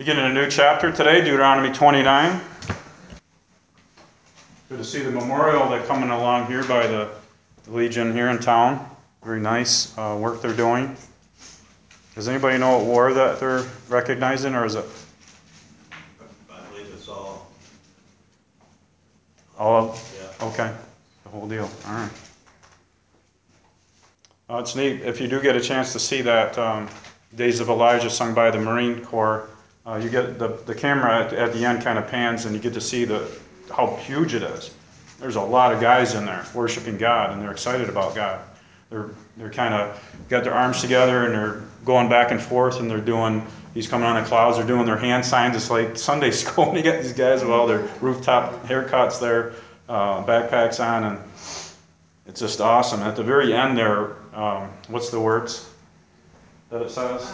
Beginning a new chapter today, Deuteronomy 29. Good to see the memorial that's coming along here by the Legion here in town. Very nice work they're doing. Does anybody know what war that they're recognizing, or is it? I believe it's all. All of? Yeah. Okay. The whole deal. All right. It's neat. If you do get a chance to see that Days of Elijah sung by the Marine Corps, you get the camera at the end kind of pans and you get to see how huge it is. There's a lot of guys in there worshiping God, and they're excited about God. They're kind of got their arms together and they're going back and forth, and he's coming on the clouds, they're doing their hand signs. It's like Sunday school, and you get these guys with all their rooftop haircuts there, backpacks on, and it's just awesome. At the very end there, what's the words that it says?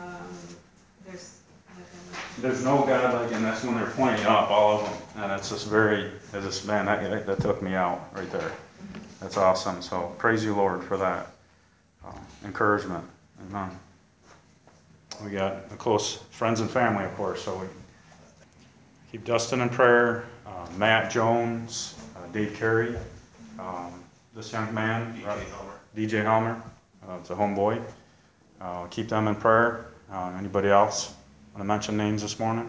There's no God like, and that's when they're pointing up, all of them. And it's just man, that took me out right there. That's awesome. So praise you, Lord, for that encouragement. Amen. We got close friends and family, of course, so we keep Dustin in prayer. Matt Jones, Dave Carey, this young man, DJ Helmer, it's a homeboy. Keep them in prayer. Anybody else want to mention names this morning?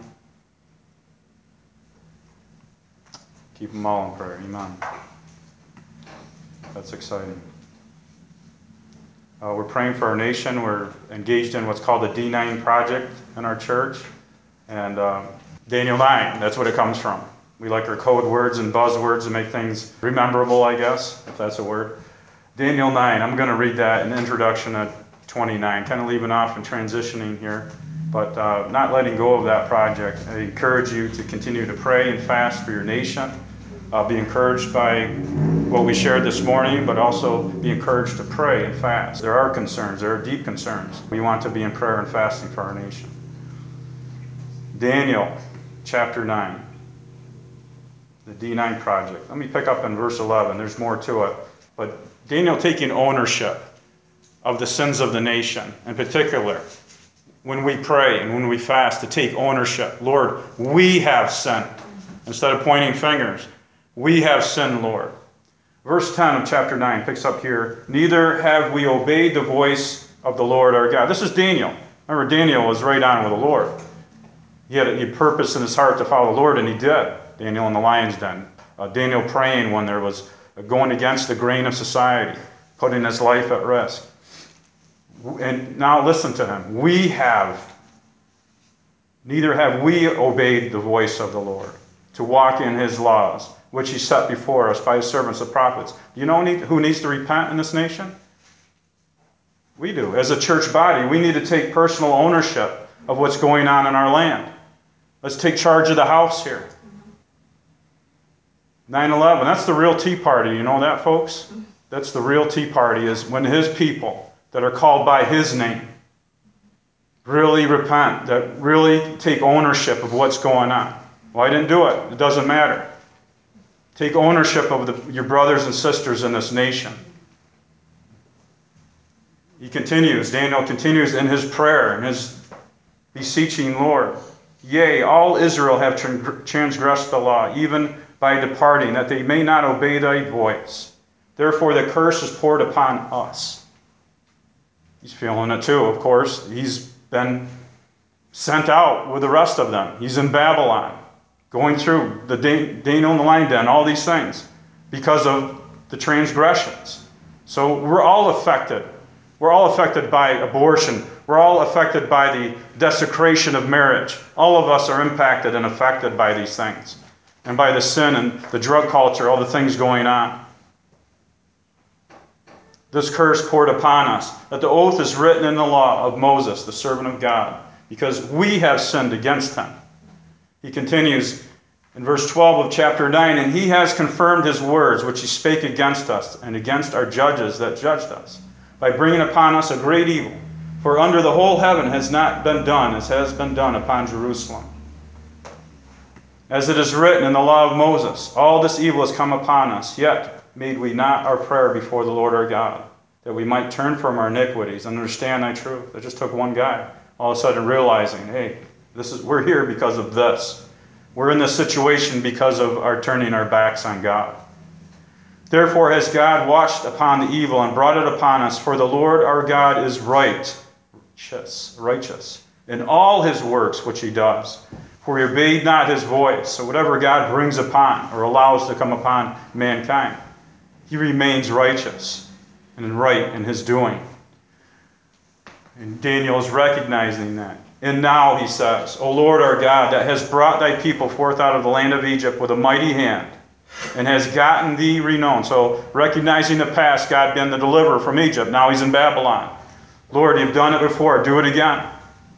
Keep them all in prayer. Amen. That's exciting. We're praying for our nation. We're engaged in what's called the D9 project in our church. And Daniel 9, that's what it comes from. We like our code words and buzzwords to make things rememberable, I guess, if that's a word. Daniel 9, I'm going to read that in introduction at 29, kind of leaving off and transitioning here. But not letting go of that project. I encourage you to continue to pray and fast for your nation. Be encouraged by what we shared this morning, but also be encouraged to pray and fast. There are concerns. There are deep concerns. We want to be in prayer and fasting for our nation. Daniel chapter 9, the D9 project. Let me pick up in verse 11. There's more to it. But Daniel taking ownership of the sins of the nation, in particular, when we pray and when we fast, to take ownership. Lord, we have sinned. Instead of pointing fingers, we have sinned, Lord. Verse 10 of chapter 9 picks up here. Neither have we obeyed the voice of the Lord our God. This is Daniel. Remember, Daniel was right on with the Lord. He had purpose in his heart to follow the Lord, and he did. Daniel in the lion's den. Daniel praying when there was going against the grain of society, putting his life at risk. And now listen to him. Neither have we obeyed the voice of the Lord to walk in his laws, which he set before us by his servants, the prophets. Do you know who needs to repent in this nation? We do. As a church body, we need to take personal ownership of what's going on in our land. Let's take charge of the house here. 9/11, that's the real Tea Party. You know that, folks? That's the real Tea Party, is when his people that are called by his name really repent, that really take ownership of what's going on. Well, I didn't do it. It doesn't matter. Take ownership of your brothers and sisters in this nation. Daniel continues in his prayer, in his beseeching Lord. Yea, all Israel have transgressed the law, even by departing, that they may not obey thy voice. Therefore the curse is poured upon us. He's feeling it too, of course. He's been sent out with the rest of them. He's in Babylon, going through the Daniel in the lion den, all these things, because of the transgressions. So we're all affected. We're all affected by abortion. We're all affected by the desecration of marriage. All of us are impacted and affected by these things, and by the sin and the drug culture, all the things going on. This curse poured upon us, that the oath is written in the law of Moses, the servant of God, because we have sinned against him. He continues in verse 12 of chapter 9, and he has confirmed his words, which he spake against us and against our judges that judged us, by bringing upon us a great evil. For under the whole heaven has not been done as has been done upon Jerusalem. As it is written in the law of Moses, all this evil has come upon us, yet made we not our prayer before the Lord our God, that we might turn from our iniquities and understand thy truth. It just took one guy all of a sudden realizing, hey, We're here because of this. We're in this situation because of our turning our backs on God. Therefore has God watched upon the evil and brought it upon us, for the Lord our God is righteous in all his works which he does. For he obeyed not his voice. So whatever God brings upon or allows to come upon mankind, he remains righteous and right in his doing. And Daniel is recognizing that. And now he says, O Lord our God, that has brought thy people forth out of the land of Egypt with a mighty hand, and has gotten thee renown. So recognizing the past, God being the deliverer from Egypt. Now he's in Babylon. Lord, you've done it before. Do it again.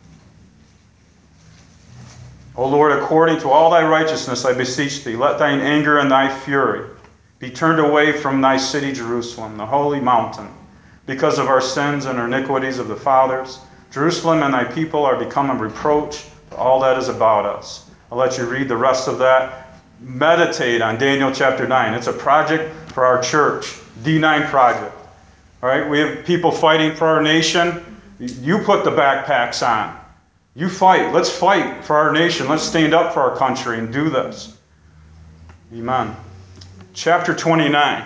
O Lord, according to all thy righteousness, I beseech thee, let thine anger and thy fury be turned away from thy city Jerusalem, the holy mountain, because of our sins and our iniquities of the fathers. Jerusalem and thy people are become a reproach to all that is about us. I'll let you read the rest of that. Meditate on Daniel chapter 9. It's a project for our church, D9 project. All right, we have people fighting for our nation. You put the backpacks on. You fight. Let's fight for our nation. Let's stand up for our country and do this. Amen. Chapter 29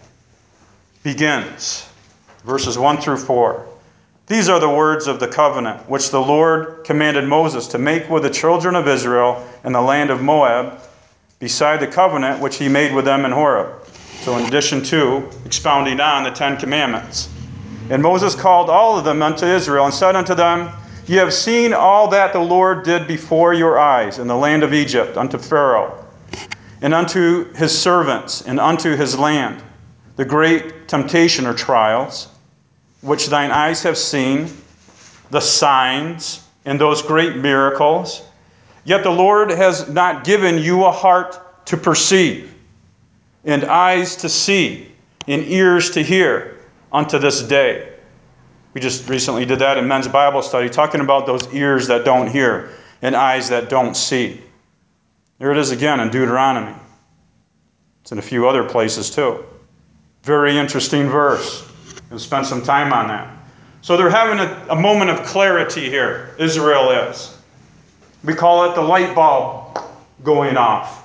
begins, verses 1 through 4. These are the words of the covenant which the Lord commanded Moses to make with the children of Israel in the land of Moab, beside the covenant which he made with them in Horeb. So in addition to expounding on the Ten Commandments. And Moses called all of them unto Israel and said unto them, Ye have seen all that the Lord did before your eyes in the land of Egypt unto Pharaoh, and unto his servants, and unto his land, the great temptation or trials, which thine eyes have seen, the signs, and those great miracles. Yet the Lord has not given you a heart to perceive, and eyes to see, and ears to hear unto this day. We just recently did that in men's Bible study, talking about those ears that don't hear and eyes that don't see. There it is again in Deuteronomy. It's in a few other places too. Very interesting verse. We'll spend some time on that. So they're having a moment of clarity here. Israel is. We call it the light bulb going off.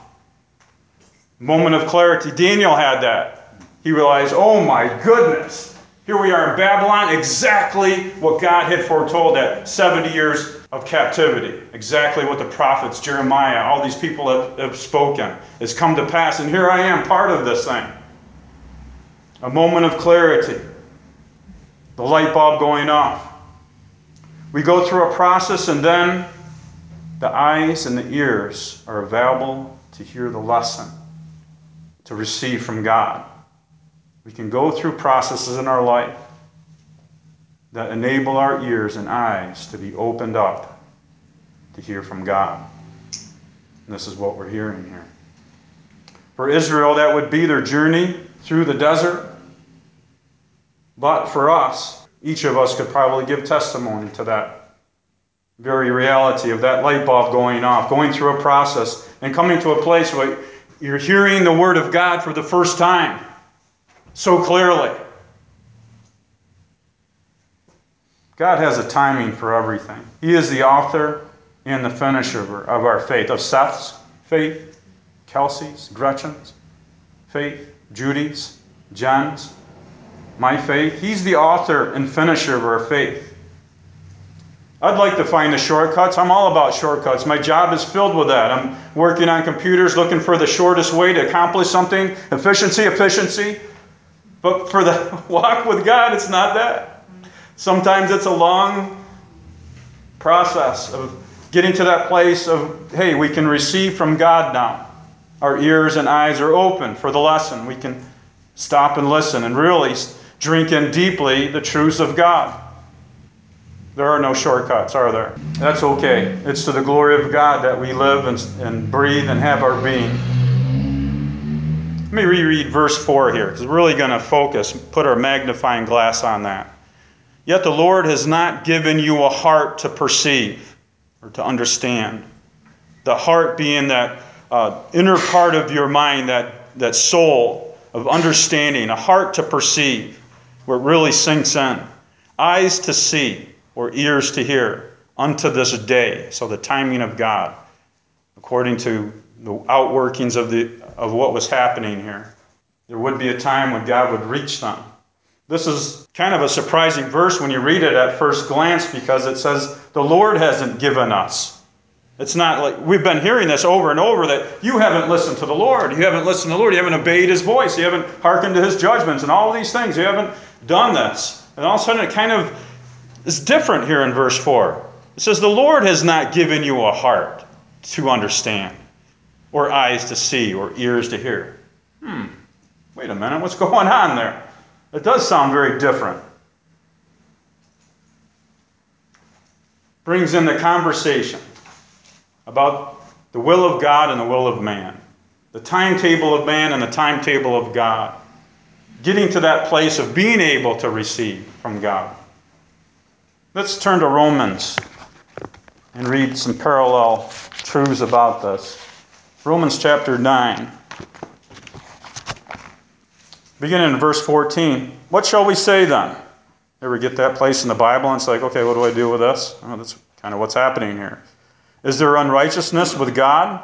Moment of clarity. Daniel had that. He realized, oh my goodness. Here we are in Babylon, exactly what God had foretold, that 70 years of captivity. Exactly what the prophets, Jeremiah, all these people have spoken, has come to pass. And here I am, part of this thing. A moment of clarity. The light bulb going off. We go through a process, and then the eyes and the ears are available to hear the lesson, to receive from God. We can go through processes in our life that enable our ears and eyes to be opened up to hear from God. And this is what we're hearing here. For Israel, that would be their journey through the desert. But for us, each of us could probably give testimony to that very reality of that light bulb going off, going through a process and coming to a place where you're hearing the Word of God for the first time so clearly. God has a timing for everything. He is the author and the finisher of our faith, of Seth's faith, Kelsey's, Gretchen's faith, Judy's, Jen's, my faith. He's the author and finisher of our faith. I'd like to find the shortcuts. I'm all about shortcuts. My job is filled with that. I'm working on computers looking for the shortest way to accomplish something. Efficiency. But for the walk with God, it's not that. Sometimes it's a long process of getting to that place of, hey, we can receive from God now. Our ears and eyes are open for the lesson. We can stop and listen and really drink in deeply the truths of God. There are no shortcuts, are there? That's okay. It's to the glory of God that we live and breathe and have our being. Let me reread verse 4 here, because we're really going to focus, put our magnifying glass on that. Yet the Lord has not given you a heart to perceive or to understand. The heart being that inner part of your mind, that soul of understanding, a heart to perceive, where it really sinks in. Eyes to see or ears to hear unto this day. So the timing of God, according to the outworkings of what was happening here. There would be a time when God would reach them. This is kind of a surprising verse when you read it at first glance, because it says the Lord hasn't given us. It's not like we've been hearing this over and over, that you haven't listened to the Lord. You haven't listened to the Lord. You haven't obeyed his voice. You haven't hearkened to his judgments and all these things. You haven't done this. And all of a sudden it kind of is different here in verse 4. It says the Lord has not given you a heart to understand, or eyes to see, or ears to hear. Wait a minute, what's going on there? It does sound very different. Brings in the conversation about the will of God and the will of man. The timetable of man and the timetable of God. Getting to that place of being able to receive from God. Let's turn to Romans and read some parallel truths about this. Romans chapter 9. Beginning in verse 14. What shall we say then? Ever get that place in the Bible and it's like, okay, what do I do with this? Oh, that's kind of what's happening here. Is there unrighteousness with God?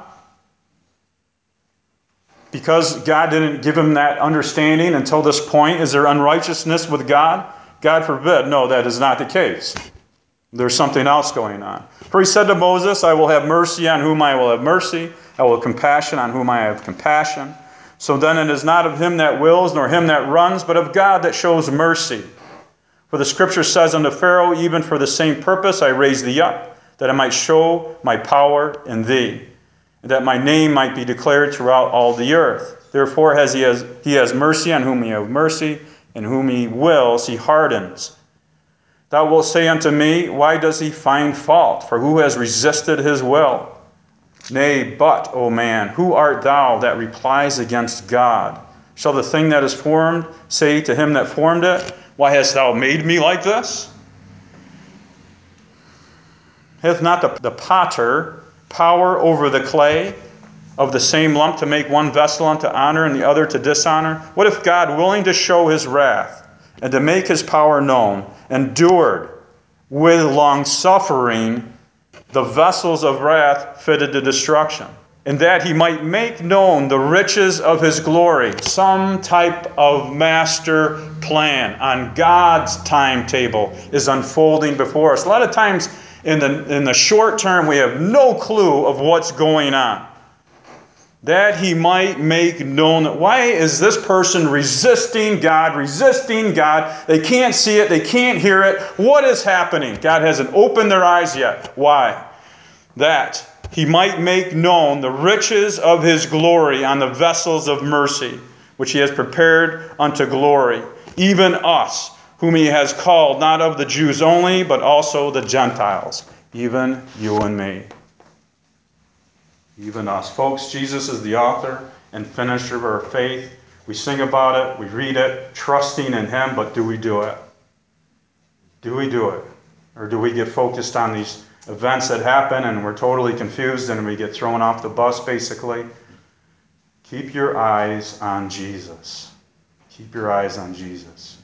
Because God didn't give him that understanding until this point, is there unrighteousness with God? God forbid. No, that is not the case. There's something else going on. For he said to Moses, I will have mercy on whom I will have mercy. I will have compassion on whom I have compassion. So then it is not of him that wills, nor him that runs, but of God that shows mercy. For the scripture says unto Pharaoh, even for the same purpose I raised thee up, that I might show my power in thee, and that my name might be declared throughout all the earth. Therefore he has mercy on whom he have mercy, and whom he wills he hardens. Thou wilt say unto me, why does he find fault? For who has resisted his will? Nay, but, O man, who art thou that replies against God? Shall the thing that is formed say to him that formed it, why hast thou made me like this? Hath not the potter power over the clay of the same lump to make one vessel unto honor and the other to dishonor? What if God, willing to show his wrath and to make his power known, endured with long-suffering the vessels of wrath fitted to destruction, and that he might make known the riches of his glory, some type of master plan on God's timetable is unfolding before us. A lot of times in the short term, we have no clue of what's going on. That he might make known that why is this person resisting God? They can't see it. They can't hear it. What is happening? God hasn't opened their eyes yet. Why? That he might make known the riches of his glory on the vessels of mercy, which he has prepared unto glory, even us, whom he has called, not of the Jews only, but also the Gentiles, even you and me. Even us. Folks, Jesus is the author and finisher of our faith. We sing about it, we read it, trusting in him, but do we do it? Do we do it? Or do we get focused on these events that happen and we're totally confused and we get thrown off the bus, basically? Keep your eyes on Jesus. Keep your eyes on Jesus.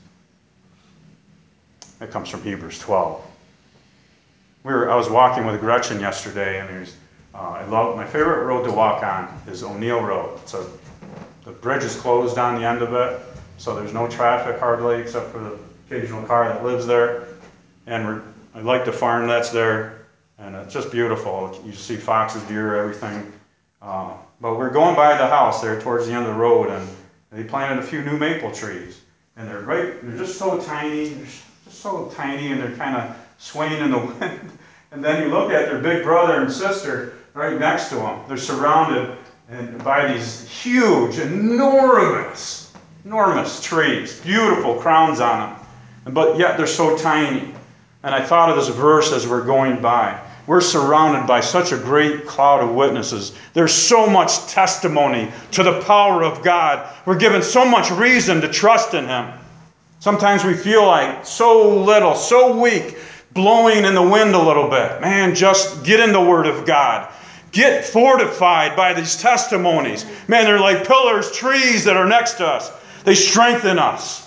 That comes from Hebrews 12. I was walking with Gretchen yesterday, and my favorite road to walk on is O'Neill Road. The bridge is closed on the end of it, so there's no traffic hardly, except for the occasional car that lives there. And I like the farm that's there, and it's just beautiful. You see foxes, deer, everything. But we're going by the house there towards the end of the road, and they planted a few new maple trees. And they're just so tiny, and they're kind of swaying in the wind. And then you look at their big brother and sister right next to them. They're surrounded by these huge, enormous trees, beautiful crowns on them. But yet they're so tiny. And I thought of this verse as we're going by. We're surrounded by such a great cloud of witnesses. There's so much testimony to the power of God. We're given so much reason to trust in him. Sometimes we feel like so little, so weak, blowing in the wind a little bit. Man, just get in the Word of God. Get fortified by these testimonies. Man, they're like pillars, trees that are next to us. They strengthen us.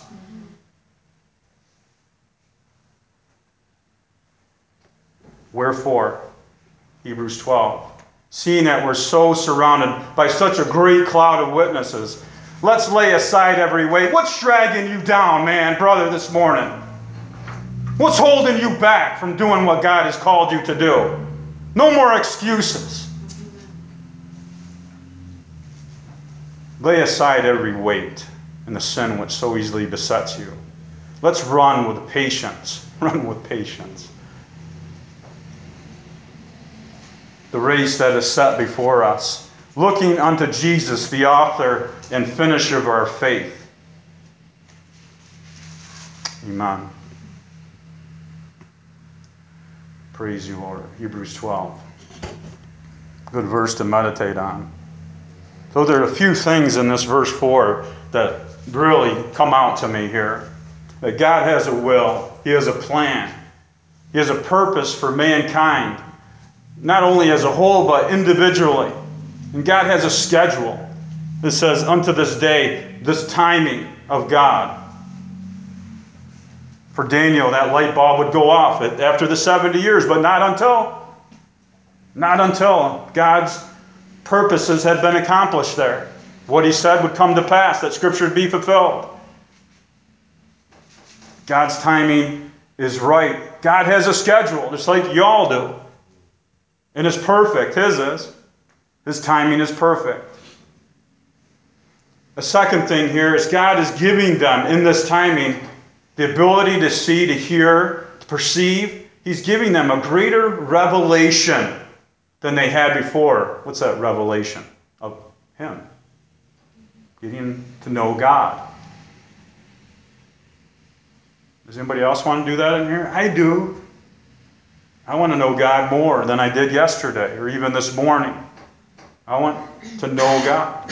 Wherefore, Hebrews 12, seeing that we're so surrounded by such a great cloud of witnesses, let's lay aside every weight. What's dragging you down, man, brother, this morning? What's holding you back from doing what God has called you to do? No more excuses. Lay aside every weight and the sin which so easily besets you. Let's run with patience. Run with patience. The race that is set before us, looking unto Jesus, the author and finisher of our faith. Amen. Praise you, Lord. Hebrews 12. Good verse to meditate on. So there are a few things in this verse 4 that really come out to me here. That God has a will. He has a plan. He has a purpose for mankind. Not only as a whole, but individually. And God has a schedule. It says, unto this day, this timing of God. For Daniel, that light bulb would go off after the 70 years, but not until God's purposes had been accomplished there. What he said would come to pass, that Scripture would be fulfilled. God's timing is right. God has a schedule, just like y'all do. And it's perfect. His is. His timing is perfect. A second thing here is God is giving them, in this timing, the ability to see, to hear, to perceive. He's giving them a greater revelation than they had before. What's that revelation? Of Him. Getting to know God. Does anybody else want to do that in here? I do. I want to know God more than I did yesterday or even this morning. I want to know God.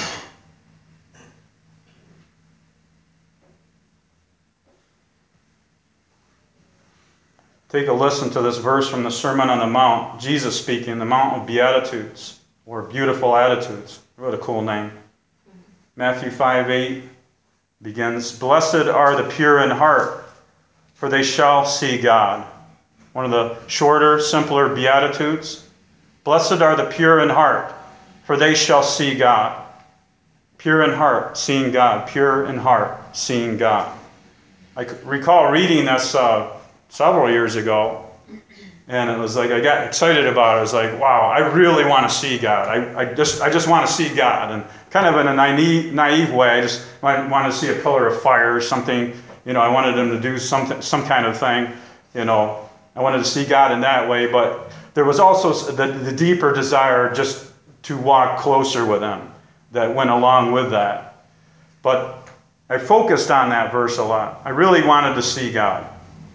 Take a listen to this verse from the Sermon on the Mount. Jesus speaking, the Mount of Beatitudes, or Beautiful Attitudes. What a cool name. Matthew 5:8 begins, Blessed are the pure in heart, for they shall see God. One of the shorter, simpler Beatitudes. Blessed are the pure in heart, for they shall see God. Pure in heart, seeing God. Pure in heart, seeing God. I recall reading this several years ago, and it was like I got excited about it. I was like, wow, I really want to see God. I just want to see God. And kind of in a naive way, I just wanted to see a pillar of fire or something. I wanted him to do some kind of thing. I wanted to see God in that way. But there was also the deeper desire just to walk closer with him that went along with that. But I focused on that verse a lot. I really wanted to see God.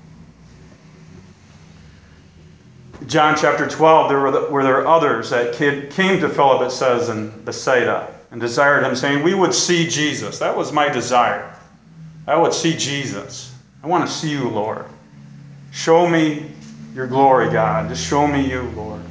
John chapter 12, there were others that came to Philip, it says, in Bethsaida, and desired him, saying, we would see Jesus. That was my desire. I would see Jesus. I want to see you, Lord. Show me your glory, God. Just show me you, Lord.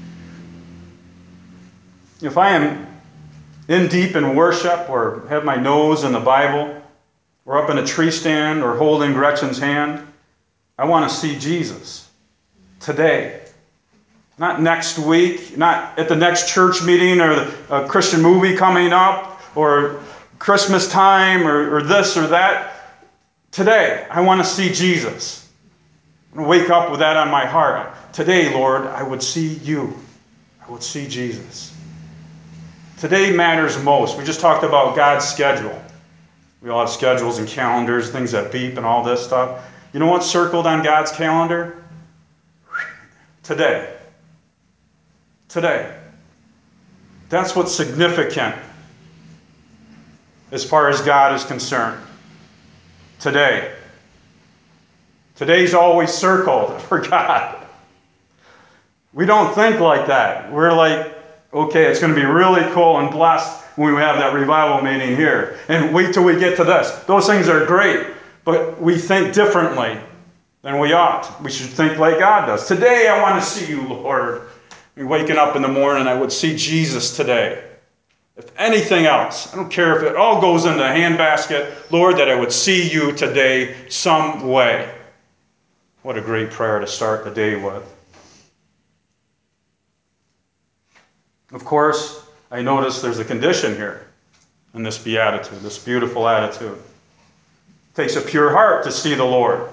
If I am in deep in worship, or have my nose in the Bible, or up in a tree stand, or holding Gretchen's hand, I want to see Jesus today. Not next week, not at the next church meeting or a Christian movie coming up or Christmas time or this or that. Today, I want to see Jesus. I'm going to wake up with that on my heart. Today, Lord, I would see you. I would see Jesus. Today matters most. We just talked about God's schedule. We all have schedules and calendars, things that beep and all this stuff. You know what's circled on God's calendar? Today. Today. That's what's significant as far as God is concerned. Today. Today's always circled for God. We don't think like that. We're like, okay, it's going to be really cool and blessed when we have that revival meeting here. And wait till we get to this. Those things are great, but we think differently than we ought. We should think like God does. Today I want to see you, Lord. Waking up in the morning, I would see Jesus today. If anything else, I don't care if it all goes into a handbasket, Lord, that I would see you today some way. What a great prayer to start the day with. Of course, I notice there's a condition here in this beatitude, this beautiful attitude. It takes a pure heart to see the Lord.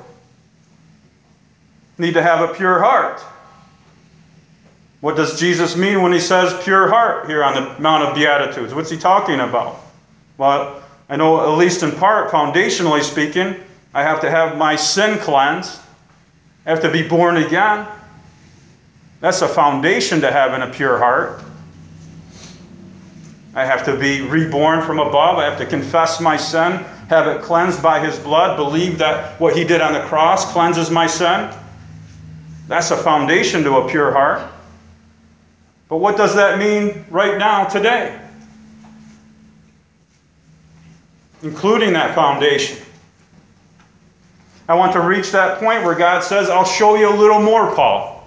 Need to have a pure heart. What does Jesus mean when he says pure heart here on the Mount of Beatitudes? What's he talking about? Well, I know at least in part, foundationally speaking, I have to have my sin cleansed. I have to be born again. That's a foundation to having a pure heart. I have to be reborn from above. I have to confess my sin, have it cleansed by his blood, believe that what he did on the cross cleanses my sin. That's a foundation to a pure heart. But what does that mean right now, today? Including that foundation. I want to reach that point where God says, I'll show you a little more, Paul.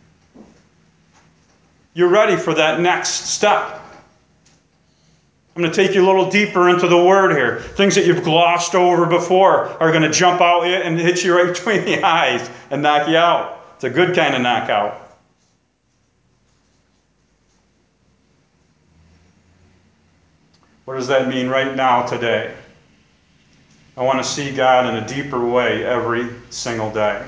You're ready for that next step. I'm going to take you a little deeper into the Word here. Things that you've glossed over before are going to jump out and hit you right between the eyes and knock you out. It's a good kind of knockout. What does that mean right now, today? I want to see God in a deeper way every single day.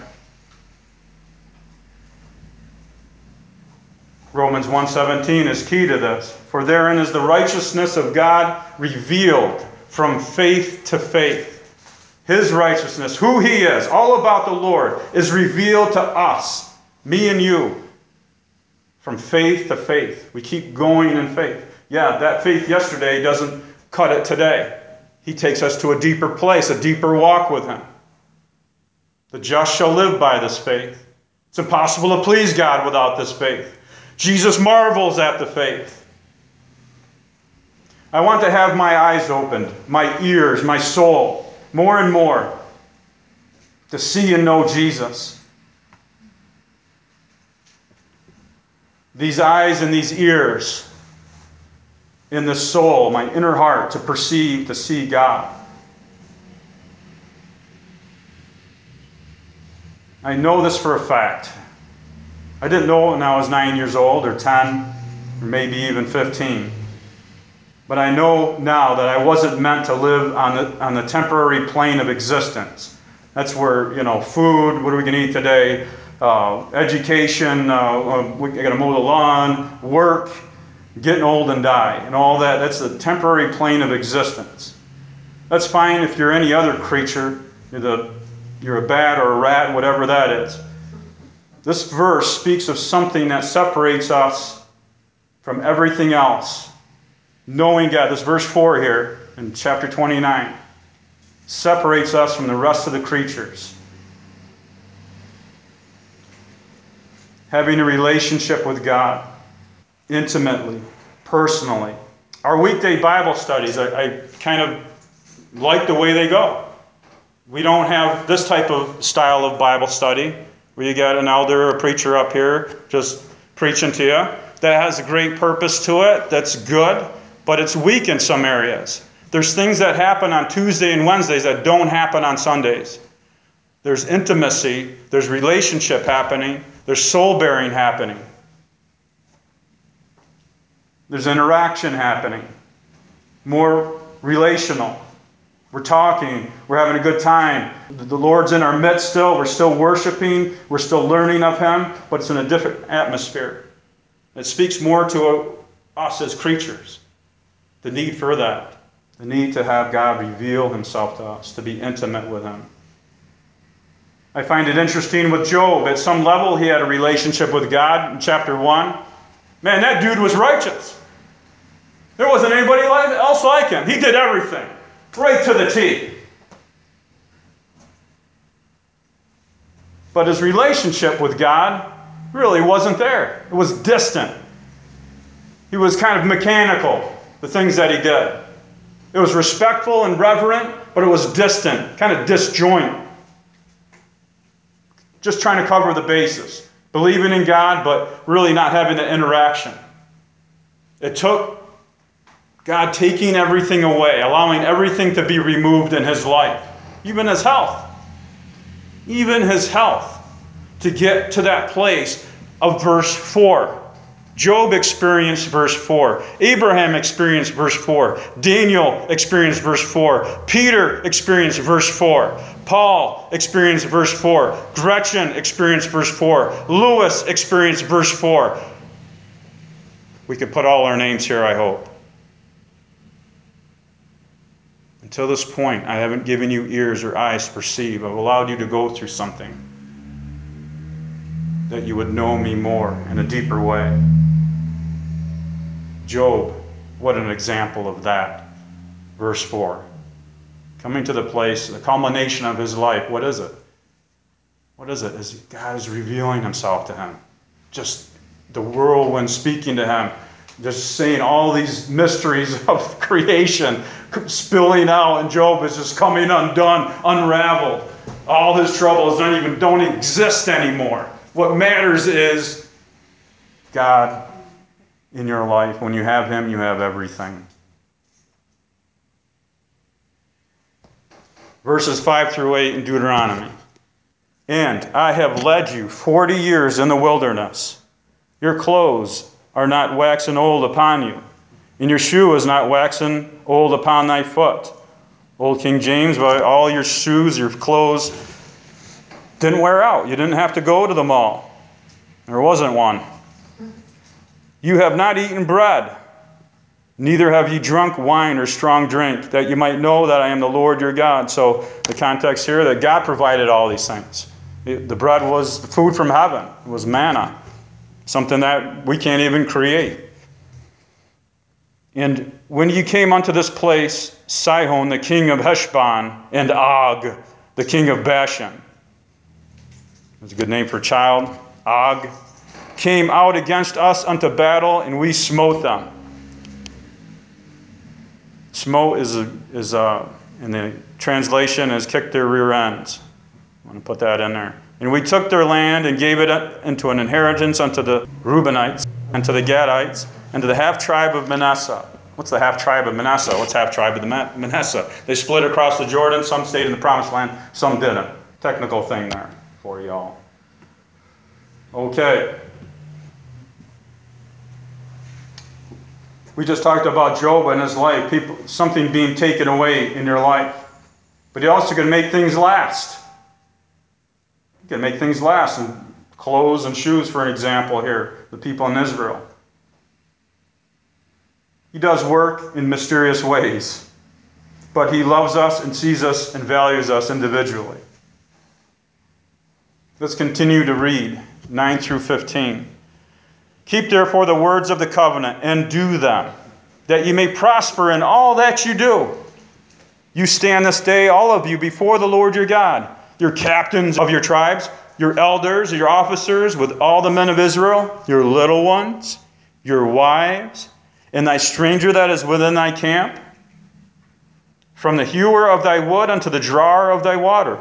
Romans 1:17 is key to this. For therein is the righteousness of God revealed from faith to faith. His righteousness, who he is, all about the Lord, is revealed to us, me and you, from faith to faith. We keep going in faith. Yeah, that faith yesterday doesn't cut it today. He takes us to a deeper place, a deeper walk with him. The just shall live by this faith. It's impossible to please God without this faith. Jesus marvels at the faith. I want to have my eyes opened, my ears, my soul, more and more, to see and know Jesus. These eyes and these ears in the soul, my inner heart, to perceive, to see God. I know this for a fact. I didn't know it when I was 9 years old, or 10, or maybe even 15. But I know now that I wasn't meant to live on the temporary plane of existence. That's where, food, what are we going to eat today? Education, we got to mow the lawn, work, getting old and die, and all that. That's the temporary plane of existence. That's fine if you're any other creature. You're a bat or a rat, whatever that is. This verse speaks of something that separates us from everything else. Knowing God, this verse 4 here in chapter 29, separates us from the rest of the creatures. Having a relationship with God, intimately, personally. Our weekday Bible studies, I kind of like the way they go. We don't have this type of style of Bible study where you got an elder or a preacher up here just preaching to you. That has a great purpose to it. That's good, but it's weak in some areas. There's things that happen on Tuesday and Wednesdays that don't happen on Sundays. There's intimacy, there's relationship happening, there's soul-bearing happening. There's interaction happening, more relational. We're talking, we're having a good time. The Lord's in our midst still, we're still worshiping, we're still learning of him, but it's in a different atmosphere. It speaks more to us as creatures, the need for that, the need to have God reveal himself to us, to be intimate with him. I find it interesting with Job. At some level, he had a relationship with God in chapter 1. Man, that dude was righteous. There wasn't anybody else like him. He did everything, right to the T. But his relationship with God really wasn't there. It was distant. He was kind of mechanical, the things that he did. It was respectful and reverent, but it was distant, kind of disjoint. Just trying to cover the bases. Believing in God, but really not having the interaction. It took God taking everything away, allowing everything to be removed in his life. Even his health. Even his health. To get to that place of verse 4. Job experienced verse 4. Abraham experienced verse 4. Daniel experienced verse 4. Peter experienced verse 4. Paul experienced verse 4. Gretchen experienced verse 4. Lewis experienced verse 4. We could put all our names here, I hope. Until this point, I haven't given you ears or eyes to perceive. I've allowed you to go through something that you would know me more in a deeper way. Job, what an example of that. Verse 4. Coming to the place, the culmination of his life, what is it? What is it? Is God is revealing himself to him. Just the whirlwind speaking to him. Just saying all these mysteries of creation spilling out, and Job is just coming undone, unraveled. All his troubles don't exist anymore. What matters is God in your life. When you have him, you have everything. Verses 5 through 8 in Deuteronomy. And I have led you 40 years in the wilderness. Your clothes are not waxen old upon you, and your shoe is not waxen old upon thy foot. Old King James, but all your shoes, your clothes didn't wear out. You didn't have to go to the mall. There wasn't one. You have not eaten bread, neither have you drunk wine or strong drink, that you might know that I am the Lord your God. So the context here, that God provided all these things. The bread was food from heaven. It was manna, something that we can't even create. And when you came unto this place, Sihon, the king of Heshbon, and Og, the king of Bashan, that's a good name for a child, Og, came out against us unto battle, and we smote them. Smote is in the translation, is kicked their rear ends. I want to put that in there. And we took their land and gave it into an inheritance unto the Reubenites, and to the Gadites, and to the half-tribe of Manasseh. What's the half-tribe of Manasseh? What's half-tribe of the Manasseh? They split across the Jordan. Some stayed in the Promised Land. Some didn't. Technical thing there for y'all. Okay. We just talked about Job and his life. Something being taken away in your life. But he also can make things last. He can make things last. And clothes and shoes, for an example here. The people in Israel. He does work in mysterious ways. But he loves us and sees us and values us individually. Let's continue to read 9 through 15. Keep therefore the words of the covenant and do them, that ye may prosper in all that you do. You stand this day, all of you, before the Lord your God, your captains of your tribes, your elders, your officers, with all the men of Israel, your little ones, your wives, and thy stranger that is within thy camp, from the hewer of thy wood unto the drawer of thy water,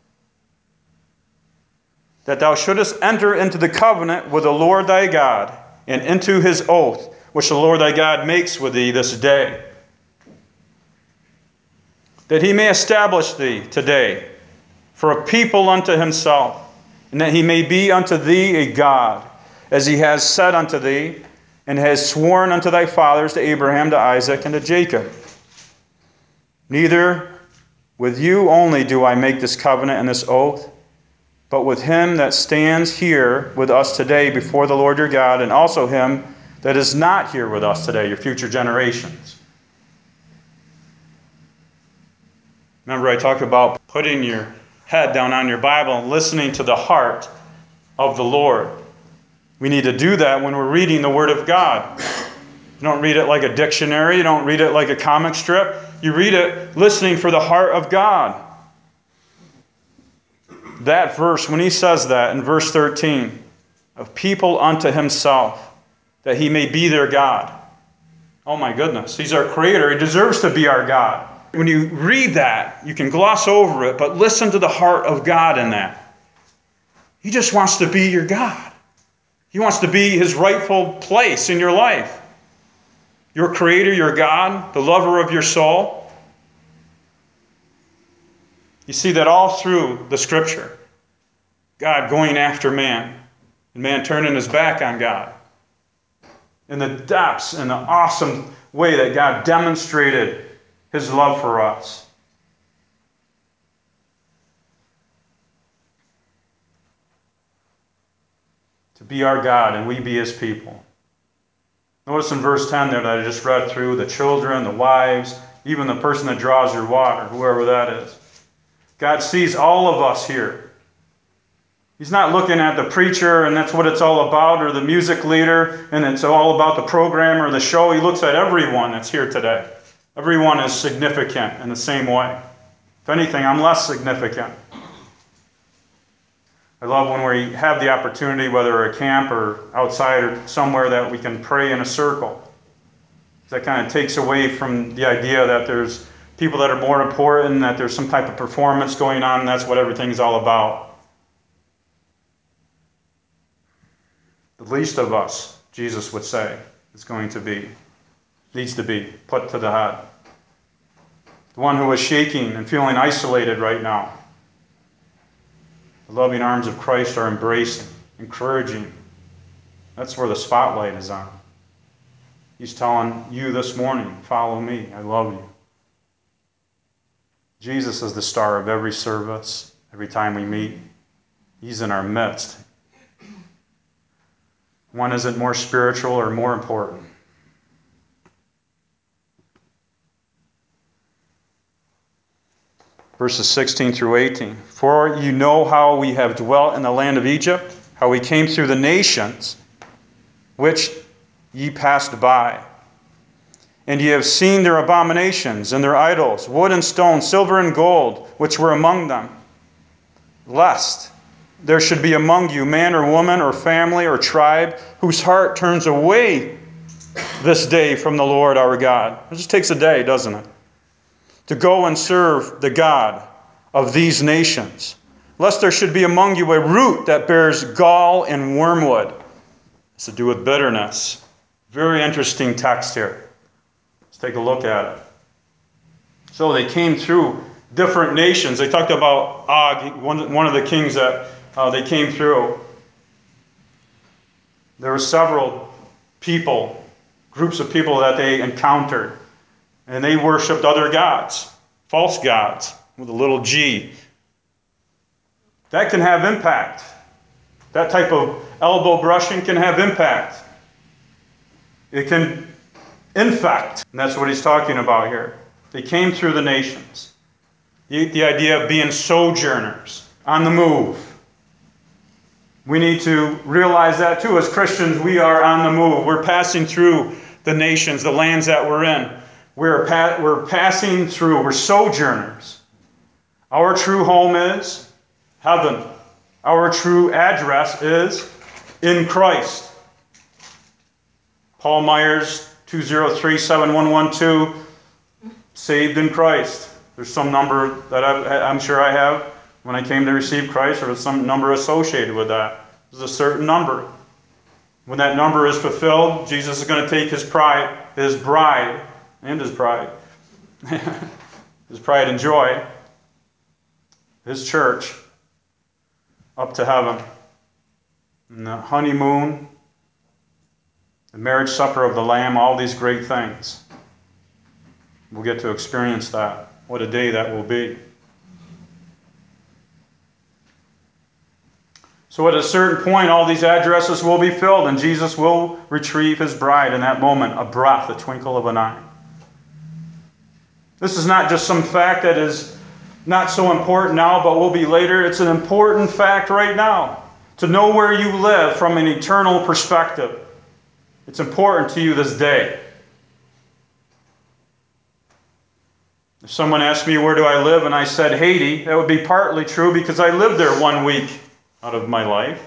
that thou shouldest enter into the covenant with the Lord thy God, and into his oath, which the Lord thy God makes with thee this day, that he may establish thee today for a people unto himself, and that he may be unto thee a God, as he has said unto thee, and has sworn unto thy fathers, to Abraham, to Isaac, and to Jacob. Neither with you only do I make this covenant and this oath, but with him that stands here with us today before the Lord your God, and also him that is not here with us today, your future generations. Remember, I talked about putting your head down on your Bible and listening to the heart of the Lord. We need to do that when we're reading the Word of God. You don't read it like a dictionary. You don't read it like a comic strip. You read it listening for the heart of God. That verse, when he says that in verse 13, of people unto himself, that he may be their God. Oh my goodness, he's our creator. He deserves to be our God. When you read that, you can gloss over it, but listen to the heart of God in that. He just wants to be your God. He wants to be his rightful place in your life. Your creator, your God, the lover of your soul. You see that all through the scripture. God going after man, and man turning his back on God. in the depths and the awesome way that God demonstrated his love for us. To be our God and we be his people. Notice in verse 10 there that I just read through, the children, the wives, even the person that draws your water, whoever that is. God sees all of us here. He's not looking at the preacher and that's what it's all about, or the music leader and it's all about the program or the show. He looks at everyone that's here today. Everyone is significant in the same way. If anything, I'm less significant. I love when we have the opportunity, whether at camp or outside or somewhere, that we can pray in a circle. That kind of takes away from the idea that there's people that are more important, that there's some type of performance going on, and that's what everything's all about. The least of us, Jesus would say, needs to be put to the head. The one who is shaking and feeling isolated right now. The loving arms of Christ are embracing, encouraging. That's where the spotlight is on. He's telling you this morning, follow me, I love you. Jesus is the star of every service, every time we meet. He's in our midst. One isn't more spiritual or more important. Verses 16 through 18. For you know how we have dwelt in the land of Egypt, how we came through the nations, which ye passed by. And ye have seen their abominations and their idols, wood and stone, silver and gold, which were among them. Lest there should be among you man or woman or family or tribe whose heart turns away this day from the Lord our God. It just takes a day, doesn't it? To go and serve the God of these nations. Lest there should be among you a root that bears gall and wormwood. It's to do with bitterness. Very interesting text here. Let's take a look at it. So they came through different nations. They talked about Og, one of the kings that they came through. There were several people, groups of people that they encountered. And they worshipped other gods, false gods, with a little g. That can have impact. That type of elbow brushing can have impact. It can infect. And that's what he's talking about here. They came through the nations. The idea of being sojourners, on the move. We need to realize that too. As Christians, we are on the move. We're passing through the nations, the lands that we're in. We're passing through. We're sojourners. Our true home is heaven. Our true address is in Christ. Paul Myers, 203-7112, saved in Christ. There's some number that I'm sure I have when I came to receive Christ, or some number associated with that. There's a certain number. When that number is fulfilled, Jesus is going to take his bride, his pride and joy, his church, up to heaven. And the honeymoon, the marriage supper of the Lamb, all these great things. We'll get to experience that. What a day that will be. So at a certain point, all these addresses will be filled, and Jesus will retrieve his bride in that moment, a breath, a twinkle of an eye. This is not just some fact that is not so important now, but will be later. It's an important fact right now. To know where you live from an eternal perspective. It's important to you this day. If someone asked me where do I live and I said Haiti, that would be partly true because I lived there 1 week out of my life.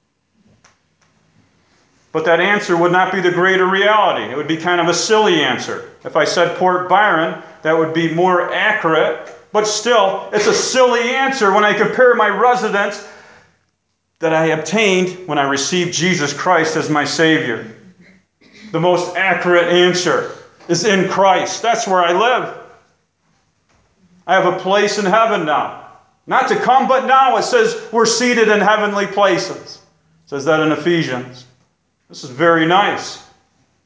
But that answer would not be the greater reality. It would be kind of a silly answer. If I said Port Byron, that would be more accurate. But still, it's a silly answer when I compare my residence that I obtained when I received Jesus Christ as my Savior. The most accurate answer is in Christ. That's where I live. I have a place in heaven now. Not to come, but now. It says we're seated in heavenly places. It says that in Ephesians. This is very nice.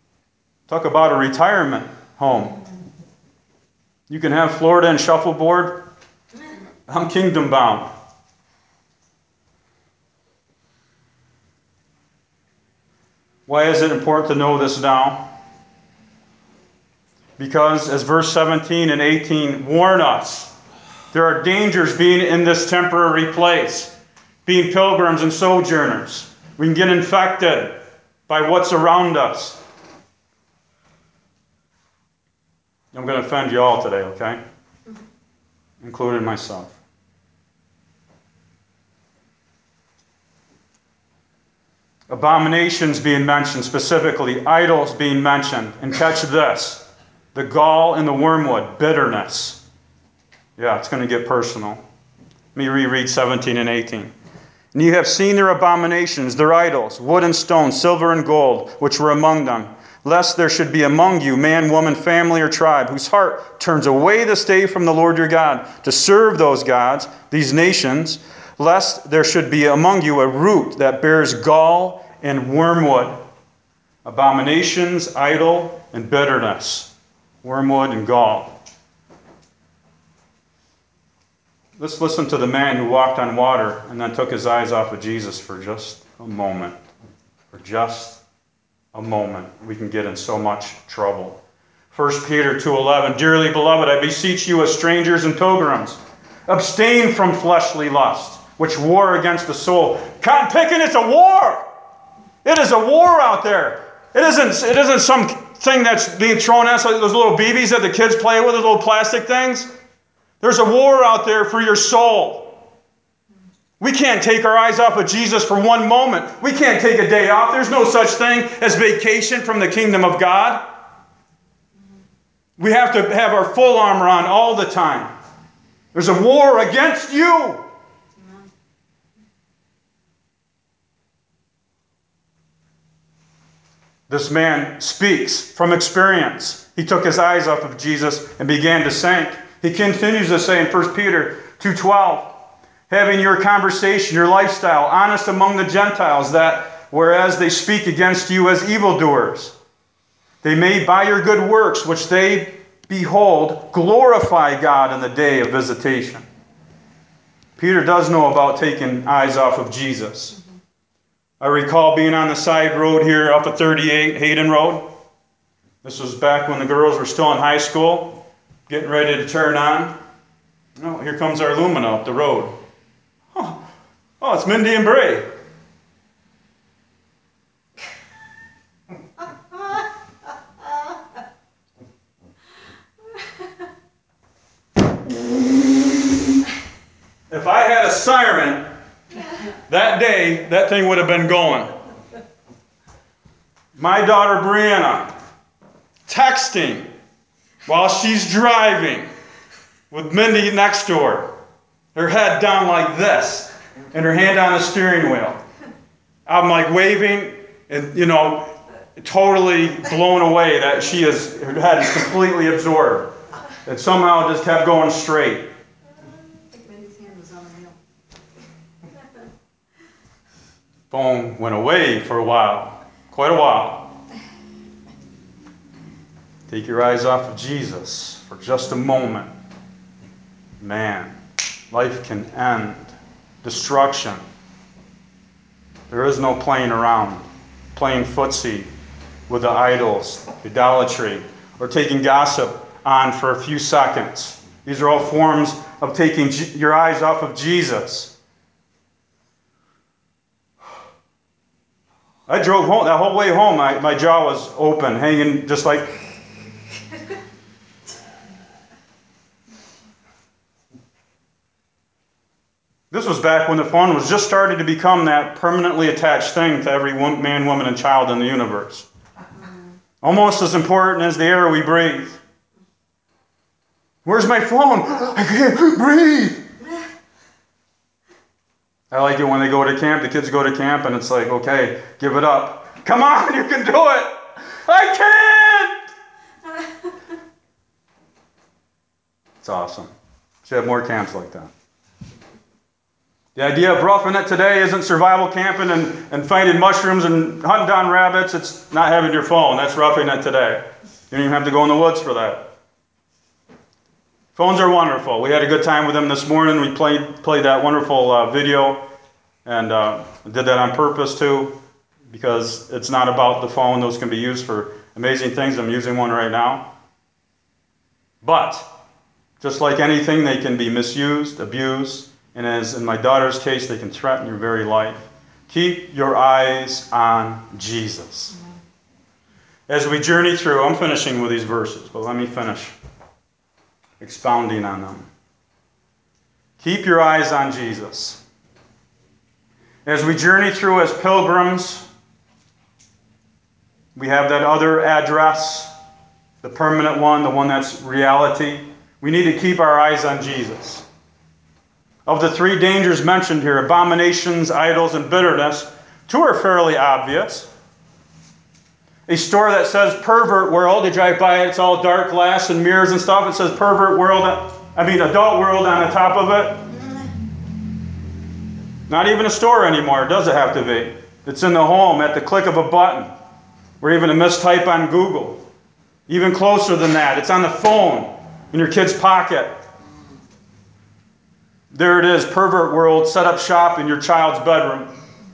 Talk about a retirement home. You can have Florida and shuffleboard. I'm kingdom bound. Why is it important to know this now? Because as verse 17 and 18 warn us, there are dangers being in this temporary place, being pilgrims and sojourners. We can get infected by what's around us. I'm going to offend you all today, okay? Including myself. Abominations being mentioned, specifically idols being mentioned. And catch this, the gall and the wormwood, bitterness. Yeah, it's going to get personal. Let me reread 17 and 18. And you have seen their abominations, their idols, wood and stone, silver and gold, which were among them. Lest there should be among you man, woman, family, or tribe, whose heart turns away this day from the Lord your God, to serve those gods, these nations, lest there should be among you a root that bears gall and wormwood, abominations, idol, and bitterness, wormwood and gall. Let's listen to the man who walked on water and then took his eyes off of Jesus for just a moment. For just a moment. We can get in so much trouble. 1 Peter 2:11, dearly beloved, I beseech you as strangers and pilgrims, abstain from fleshly lust, which war against the soul. Cotton picking, it's a war. It is a war out there. It isn't some thing that's being thrown at us like those little BBs that the kids play with, those little plastic things. There's a war out there for your soul. We can't take our eyes off of Jesus for one moment. We can't take a day off. There's no such thing as vacation from the kingdom of God. We have to have our full armor on all the time. There's a war against you. This man speaks from experience. He took his eyes off of Jesus and began to sink. He continues to say in 1 Peter 2:12, having your conversation, your lifestyle, honest among the Gentiles, that whereas they speak against you as evildoers, they may by your good works, which they behold, glorify God in the day of visitation. Peter does know about taking eyes off of Jesus. I recall being on the side road here up at 38 Hayden Road. This was back when the girls were still in high school, getting ready to turn on. Oh, here comes our Lumina up the road. Oh, it's Mindy and Bray. If I had a siren that day, that thing would have been going. My daughter Brianna texting while she's driving with Mindy next to her, her head down like this and her hand on the steering wheel. I'm like waving and, totally blown away that her head is completely absorbed. And somehow it just kept going straight. Phone went away for a while, quite a while. Take your eyes off of Jesus for just a moment. Man, life can end. Destruction. There is no playing around, playing footsie with the idols, idolatry, or taking gossip on for a few seconds. These are all forms of taking your eyes off of Jesus. I drove home, that whole way home, my jaw was open, hanging just like... This was back when the phone was just starting to become that permanently attached thing to every man, woman, and child in the universe. Almost as important as the air we breathe. Where's my phone? I can't breathe. I like it when they go to camp, the kids go to camp, and it's like, okay, give it up. Come on, you can do it. I can't. It's awesome. Should have more camps like that. The idea of roughing it today isn't survival camping and finding mushrooms and hunting down rabbits. It's not having your phone. That's roughing it today. You don't even have to go in the woods for that. Phones are wonderful. We had a good time with them this morning. We played that wonderful video, and did that on purpose too, because it's not about the phone. Those can be used for amazing things. I'm using one right now. But just like anything, they can be misused, abused, and as in my daughter's case, they can threaten your very life. Keep your eyes on Jesus. As we journey through, I'm finishing with these verses, but let me finish expounding on them. Keep your eyes on Jesus. As we journey through as pilgrims, we have that other address, the permanent one, the one that's reality. We need to keep our eyes on Jesus. Of the three dangers mentioned here, abominations, idols, and bitterness, two are fairly obvious. A store that says pervert world, you drive by it, it's all dark glass and mirrors and stuff. It says pervert world, adult world on the top of it. Not even a store anymore, does it have to be? It's in the home at the click of a button, or even a mistype on Google. Even closer than that, it's on the phone, in your kid's pocket. There it is, pervert world, set up shop in your child's bedroom.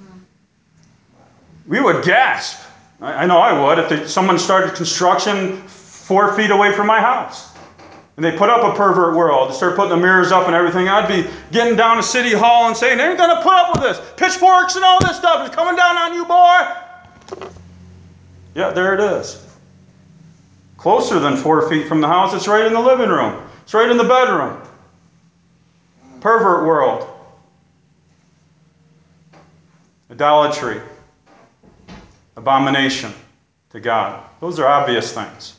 We would gasp. I know I would if someone started construction 4 feet away from my house. And they put up a pervert world. They start putting the mirrors up and everything. I'd be getting down to City Hall and saying, they ain't going to put up with this. Pitchforks and all this stuff is coming down on you, boy. Yeah, there it is. Closer than 4 feet from the house, it's right in the living room. It's right in the bedroom. Pervert world. Idolatry. Abomination to God. Those are obvious things.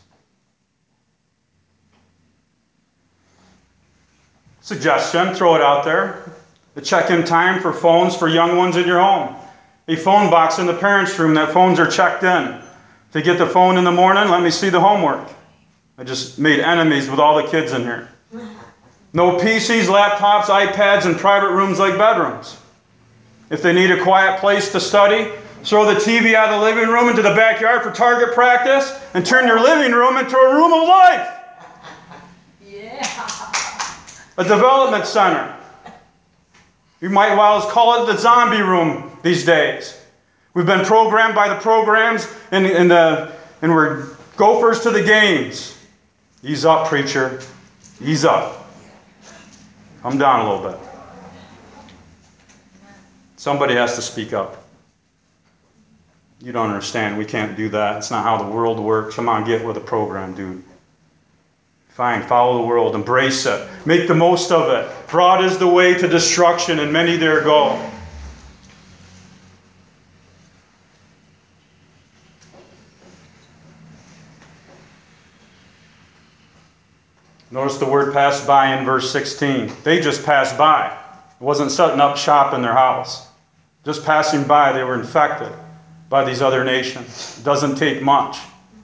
Suggestion, throw it out there. The check-in time for phones for young ones in your home. A phone box in the parents' room that phones are checked in. If you get the phone in the morning, let me see the homework. I just made enemies with all the kids in here. No PCs, laptops, iPads in private rooms like bedrooms. If they need a quiet place to study, throw the TV out of the living room into the backyard for target practice and turn your living room into a room of life. A development center. You might well call it the zombie room these days. We've been programmed by the programs and we're gophers to the games. Ease up, preacher. Ease up. Come down a little bit. Somebody has to speak up. You don't understand. We can't do that. It's not how the world works. Come on, get with the program, dude. Fine, follow the world. Embrace it. Make the most of it. Broad is the way to destruction, and many there go. Notice the word passed by in verse 16. They just passed by. It wasn't setting up shop in their house. Just passing by, they were infected by these other nations. It doesn't take much.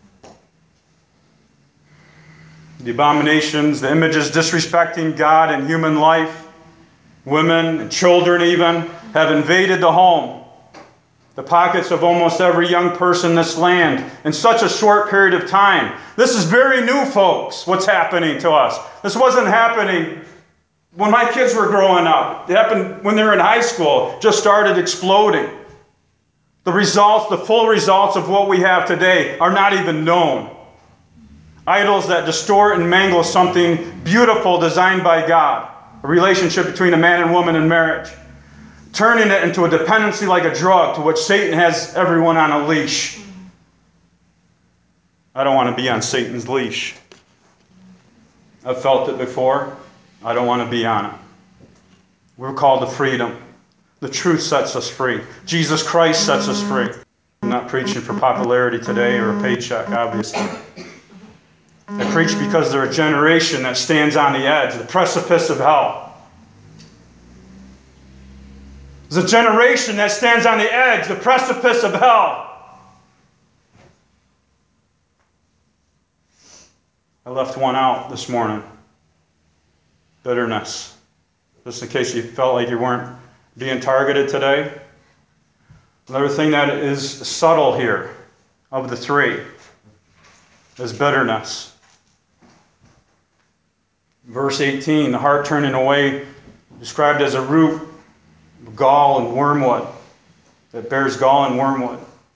The abominations, the images disrespecting God and human life, women and children even, have invaded the home, the pockets of almost every young person in this land in such a short period of time. This is very new, folks, what's happening to us. This wasn't happening when my kids were growing up. It happened when they were in high school. Just started exploding. The results, the full results of what we have today are not even known. Idols that distort and mangle something beautiful designed by God. A relationship between a man and woman in marriage. Turning it into a dependency like a drug to which Satan has everyone on a leash. I don't want to be on Satan's leash. I've felt it before. I don't want to be on it. We're called to freedom. The truth sets us free. Jesus Christ sets us free. I'm not preaching for popularity today or a paycheck, obviously. I preach because they're a generation that stands on the edge, the precipice of hell. There's a generation that stands on the edge, the precipice of hell. I left one out this morning. Bitterness. Just in case you felt like you weren't being targeted today. Another thing that is subtle here of the three is bitterness. Verse 18, the heart turning away, described as a root of gall and wormwood that bears gall and wormwood.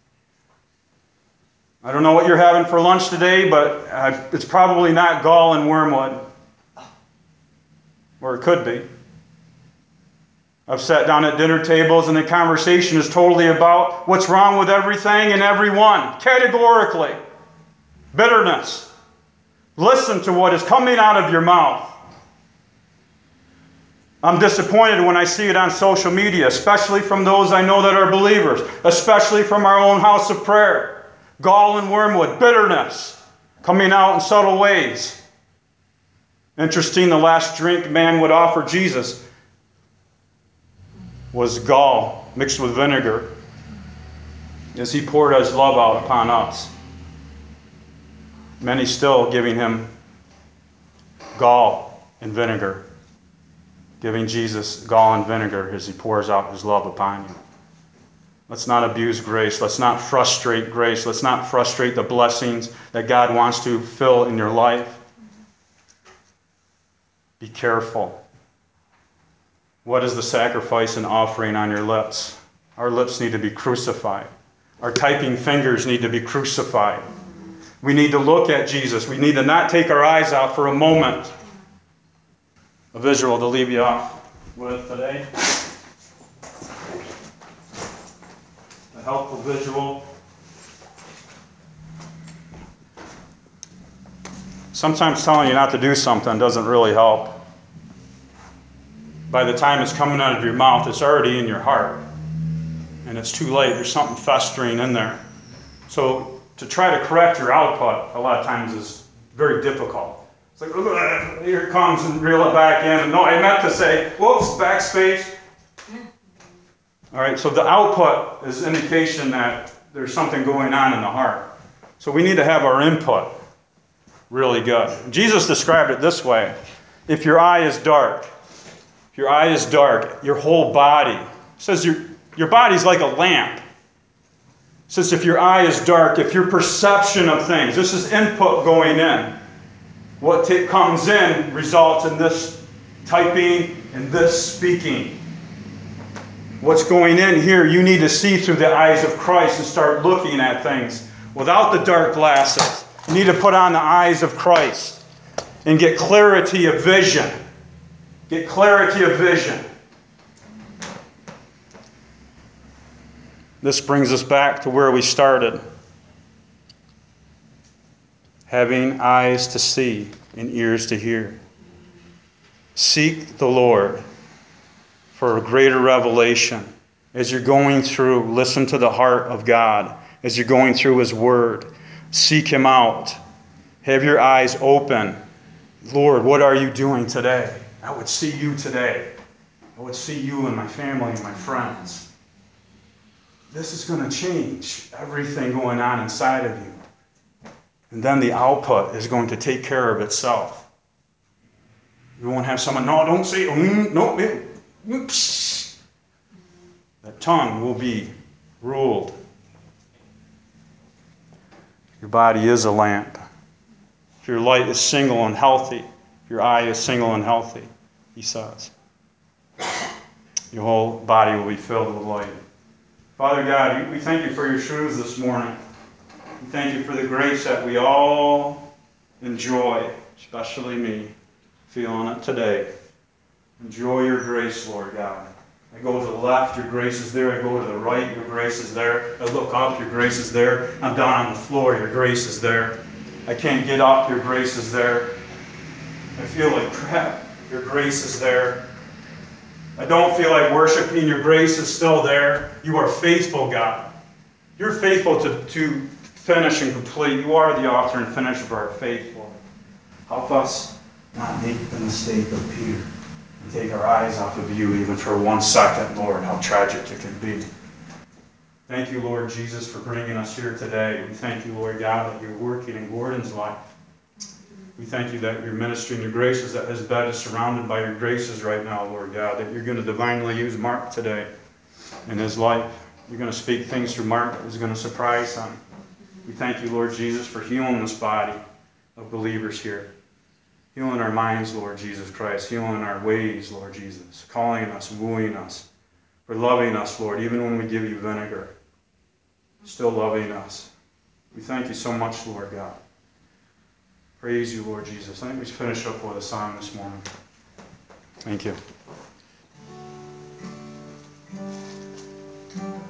I don't know what you're having for lunch today, but it's probably not gall and wormwood. Or it could be. I've sat down at dinner tables and the conversation is totally about what's wrong with everything and everyone, categorically. Bitterness. Listen to what is coming out of your mouth. I'm disappointed when I see it on social media, especially from those I know that are believers, especially from our own house of prayer. Gall and wormwood, bitterness, coming out in subtle ways. Interesting, the last drink man would offer Jesus was gall mixed with vinegar as he poured his love out upon us. Many still giving him gall and vinegar, giving Jesus gall and vinegar as he pours out his love upon you. Let's not abuse grace. Let's not frustrate grace. Let's not frustrate the blessings that God wants to fill in your life. Be careful. What is the sacrifice and offering on your lips? Our lips need to be crucified. Our typing fingers need to be crucified. We need to look at Jesus. We need to not take our eyes out for a moment. A visual to leave you off with today. A helpful visual. Sometimes telling you not to do something doesn't really help. By the time it's coming out of your mouth, it's already in your heart. And it's too late. There's something festering in there. So to try to correct your output a lot of times is very difficult. It's like, here it comes, and reel it back in. And no, I meant to say, whoops, backspace. All right, so the output is indication that there's something going on in the heart. So we need to have our input really good. Jesus described it this way. If your eye is dark, your whole body. It says your body's like a lamp. It says if your eye is dark, if your perception of things, this is input going in. What comes in results in this typing and this speaking. What's going in here, you need to see through the eyes of Christ and start looking at things without the dark glasses. You need to put on the eyes of Christ and get clarity of vision. Get clarity of vision. This brings us back to where we started. Having eyes to see and ears to hear. Seek the Lord for a greater revelation. As you're going through, listen to the heart of God. As you're going through His Word, seek Him out. Have your eyes open. Lord, what are you doing today? I would see you today. I would see you and my family and my friends. This is going to change everything going on inside of you. And then the output is going to take care of itself. You won't have someone, no, don't say, no, oops. That tongue will be ruled. Your body is a lamp. If your light is single and healthy, if your eye is single and healthy, He says, your whole body will be filled with light. Father God, we thank you for your truths this morning. We thank you for the grace that we all enjoy, especially me, feeling it today. Enjoy your grace, Lord God. I go to the left, your grace is there. I go to the right, your grace is there. I look up, your grace is there. I'm down on the floor, your grace is there. I can't get up, your grace is there. I feel like crap, your grace is there. I don't feel like worshiping, your grace is still there. You are faithful, God. You're faithful to finish and complete. You are the author and finisher of our faith, Lord. Help us not make the mistake of Peter and take our eyes off of you even for 1 second, Lord, how tragic it can be. Thank you, Lord Jesus, for bringing us here today. We thank you, Lord God, that you're working in Gordon's life. We thank you that you're ministering your graces, that his bed is surrounded by your graces right now, Lord God, that you're going to divinely use Mark today in his life. You're going to speak things through Mark that is going to surprise him. We thank you, Lord Jesus, for healing this body of believers here. Healing our minds, Lord Jesus Christ. Healing our ways, Lord Jesus. Calling us, wooing us. For loving us, Lord, even when we give you vinegar. Still loving us. We thank you so much, Lord God. Praise you, Lord Jesus. I think we should finish up with a song this morning. Thank you.